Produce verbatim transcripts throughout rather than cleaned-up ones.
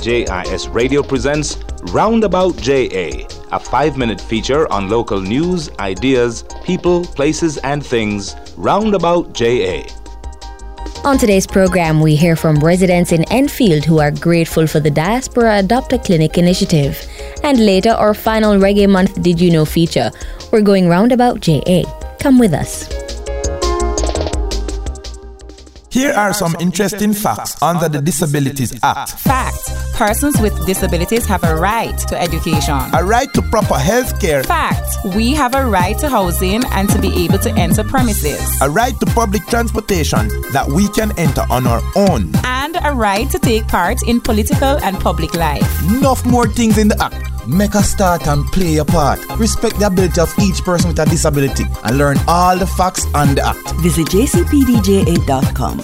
J I S Radio presents Roundabout J A, a five-minute feature on local news, ideas, people, places, and things. Roundabout J A. On today's program, we hear from residents in Enfield who are grateful for the Diaspora Adopt a Clinic initiative. And later, our final Reggae Month Did You Know feature. We're going Roundabout J A. Come with us. Here are some interesting facts under the Disabilities Act. Fact. Persons with disabilities have a right to education. A right to proper health care. Fact. We have a right to housing and to be able to enter premises. A right to public transportation that we can enter on our own. And a right to take part in political and public life. Enough more things in the Act. Make a start and play your part. Respect the ability of each person with a disability and learn all the facts on the Act. Visit j c p d j a dot com.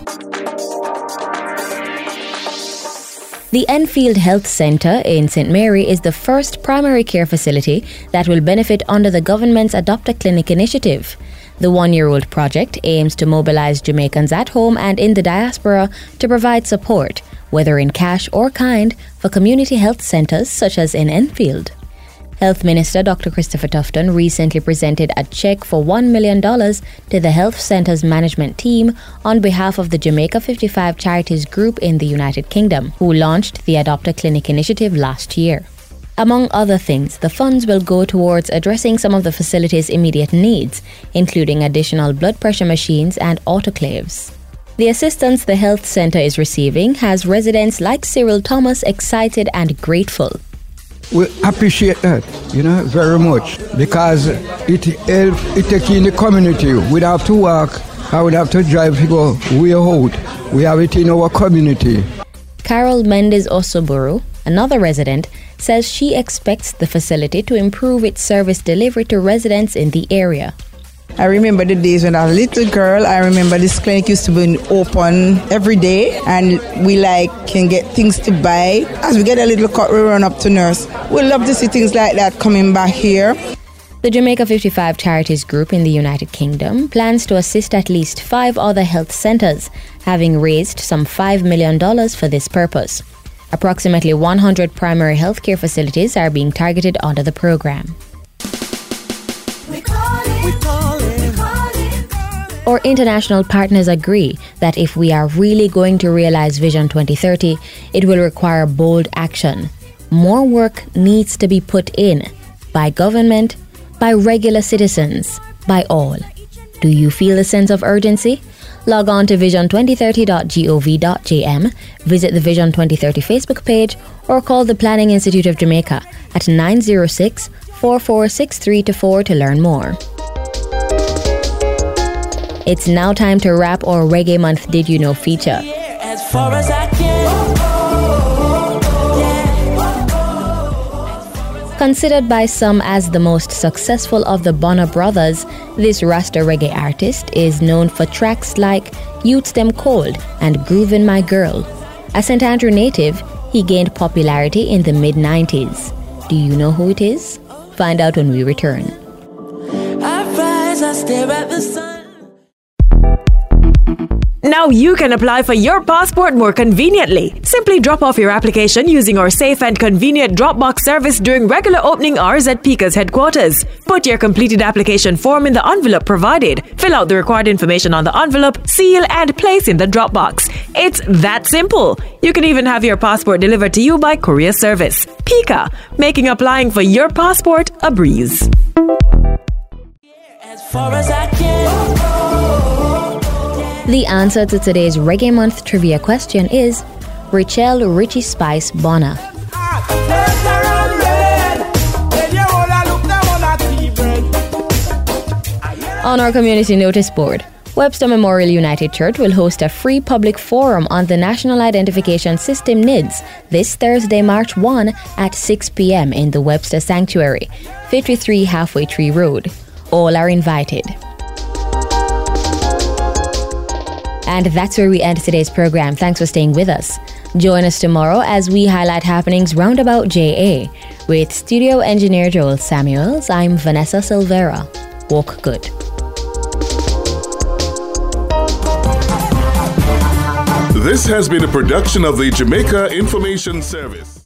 The Enfield Health Centre in Saint Mary is the first primary care facility that will benefit under the government's Adopt a Clinic initiative. The one-year-old project aims to mobilise Jamaicans at home and in the diaspora to provide support, whether in cash or kind, for community health centres such as in Enfield. Health Minister Doctor Christopher Tufton recently presented a cheque for one million dollars to the health centre's management team on behalf of the Jamaica fifty-five Charities Group in the United Kingdom, who launched the Adopt a Clinic initiative last year. Among other things, the funds will go towards addressing some of the facility's immediate needs, including additional blood pressure machines and autoclaves. The assistance the health centre is receiving has residents like Cyril Thomas excited and grateful. We appreciate that, you know, very much, because it helps, it takes in the community. We don't have to walk, I would have to drive to go way out. We have it in our community. Carol Mendes Osoburu, another resident, says she expects the facility to improve its service delivery to residents in the area. I remember the days when I was a little girl. I remember this clinic used to be open every day, and we like can get things to buy. As we get a little cut, we run up to nurse. We love to see things like that coming back here. The Jamaica fifty-five Charities Group in the United Kingdom plans to assist at least five other health centres, having raised some five million dollars for this purpose. Approximately one hundred primary healthcare facilities are being targeted under the programme. Our international partners agree that if we are really going to realise Vision twenty thirty, it will require bold action. More work needs to be put in by government, by regular citizens, by all. Do you feel a sense of urgency? Log on to vision twenty thirty dot gov dot j m, visit the Vision twenty thirty Facebook page, or call the Planning Institute of Jamaica at nine zero six, four four six three two four to learn more. It's now time to wrap our Reggae Month Did You Know feature. As far as I can. Considered by some as the most successful of the Bonner brothers, this Rasta reggae artist is known for tracks like Youths Them Cold and Groovin' My Girl. A Saint Andrew native, he gained popularity in the mid nineties. Do you know who it is? Find out when we return. I rise, I stare at the sun. Now you can apply for your passport more conveniently. Simply drop off your application using our safe and convenient Dropbox service during regular opening hours at PICA's headquarters. Put your completed application form in the envelope provided, fill out the required information on the envelope, seal and place in the Dropbox. It's that simple. You can even have your passport delivered to you by courier service. PICA, making applying for your passport a breeze. As far as I can. The answer to today's Reggae Month trivia question is Rachel Richie Spice Bonner. On our community notice board, Webster Memorial United Church will host a free public forum on the National Identification System N I D S this Thursday, March first at six p.m. in the Webster Sanctuary, fifty-three Halfway Tree Road. All are invited. And that's where we end today's program. Thanks for staying with us. Join us tomorrow as we highlight happenings roundabout J A. With studio engineer Joel Samuels, I'm Vanessa Silvera. Walk good. This has been a production of the Jamaica Information Service.